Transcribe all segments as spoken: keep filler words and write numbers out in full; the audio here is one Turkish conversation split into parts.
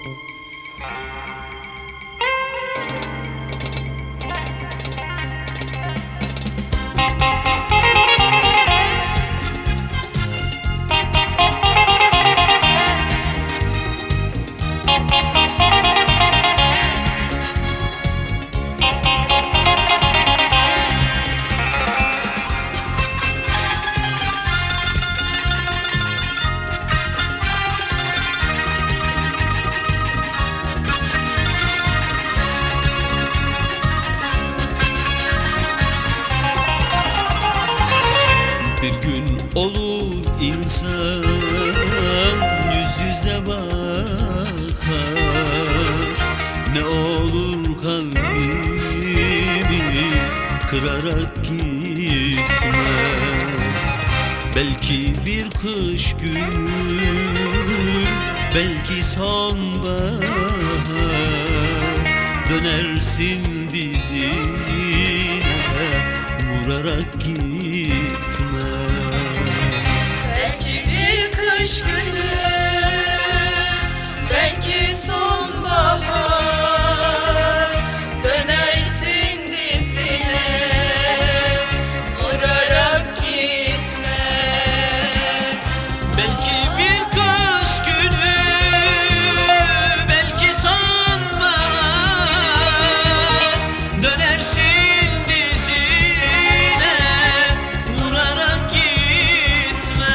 Bir gün olur insan yüz yüze bakar, ne olur kalbimi kırarak gitme. Belki bir kış günü, belki sonbahar, dönersin dizine vurarak gitme. Belki bir kış günü, belki sonbahar, dönersin dizine vurarak gitme. Belki bir kış günü, belki sonbahar, dönersin dizine vurarak gitme.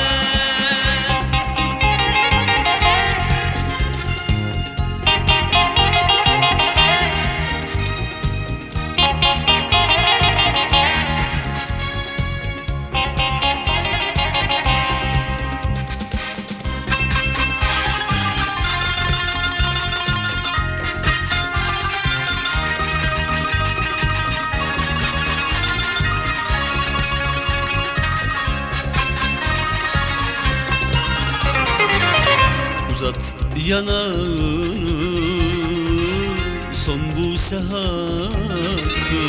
Uzat yanağını, son buse hakkı,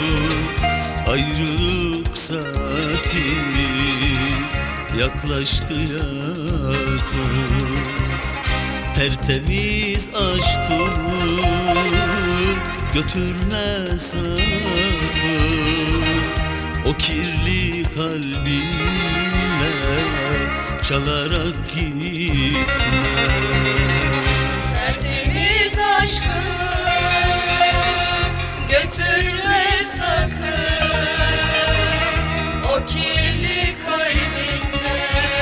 ayrılık saati yaklaştı yakın. Tertemiz aşkımı götürme sakın, o kirli kalbinle çalarak gitme. Tertemiz aşkımı götürme sakın, o kirli kalbinle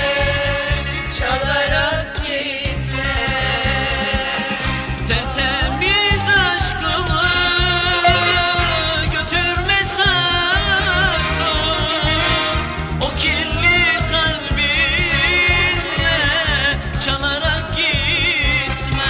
çalarak gitme. Tertemiz aşkımı götürme sakın, o kirli kalbinle çalarak gitme.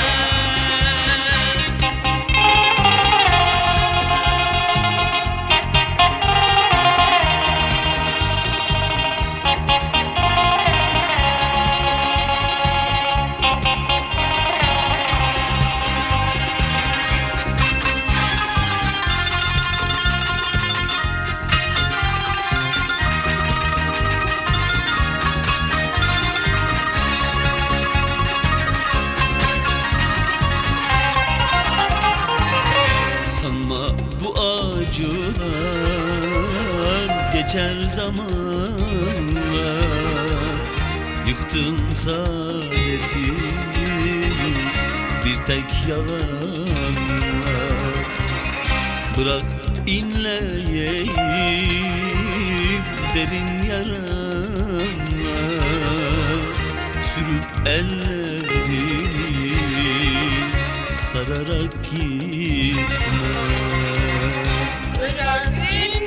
Sanma bu acılar geçer zamanla, yıktın saadetimi bir tek yalanla. Bırak inleyeyim derin yarama, sürüp ellerini sararak gitme. Bırak dinle